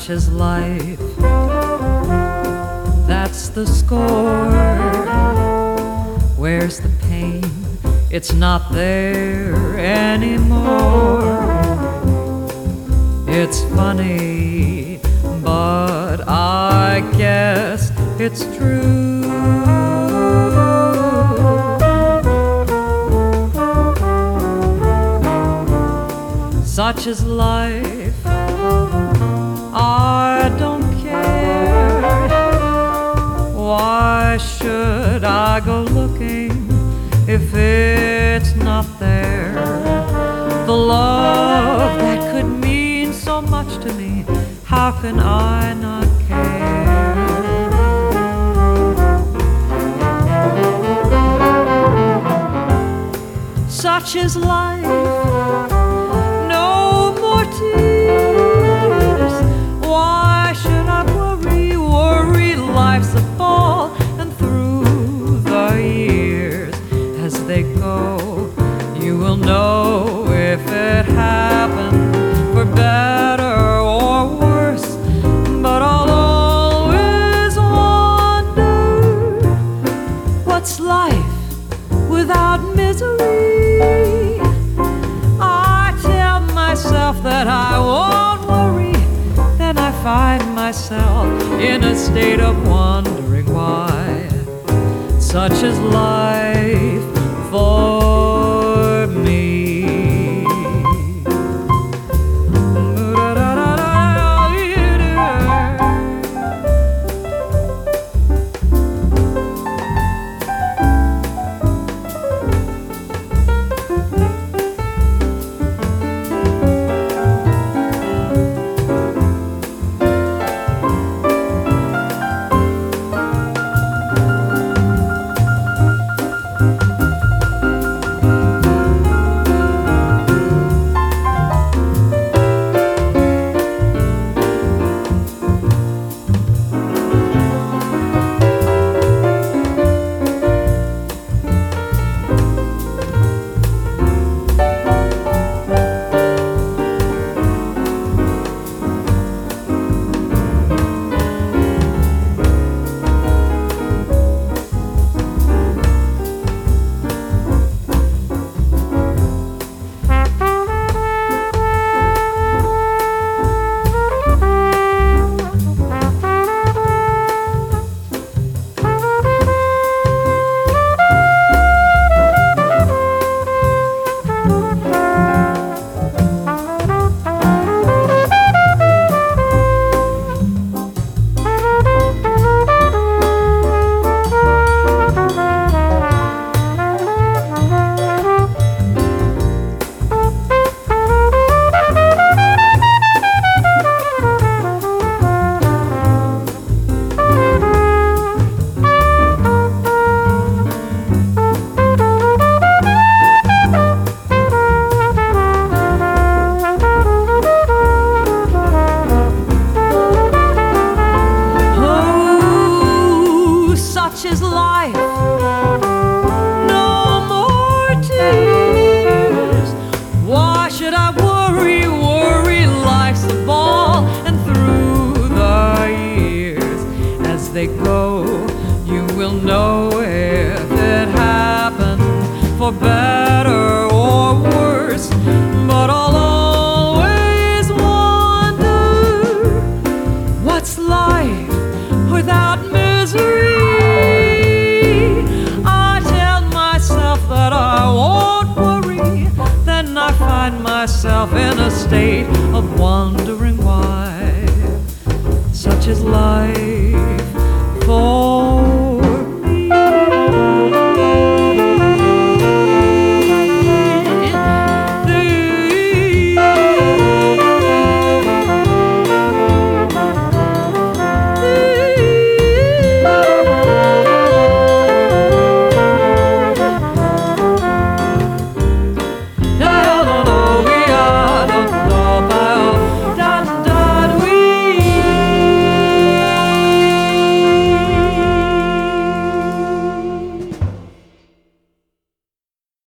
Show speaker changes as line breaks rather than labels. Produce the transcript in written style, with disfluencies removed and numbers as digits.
Such is life, that's the score. Where's the pain? It's not there anymore. It's funny, but I guess it's true. Such is life, I don't care. Why should I go looking if it's not there? The love that could mean so much to me, how can I not care? Such is life, no more tears. Why should I worry? Worry, life's a ball, and through the years as they go, you will know if it happened for better or worse. But I'll always wonder, what's life without misery? I tell myself that I won't worry, then I find myself in a state of wondering why. Such is life for me. Such is life, no more tears. Why should I worry? Worry, life's a ball, and through the years as they go, you will know if it happened for better or worse. But I'll always wonder, what's life without misery? That I won't worry, then I find myself in a state of wondering why. Such is life for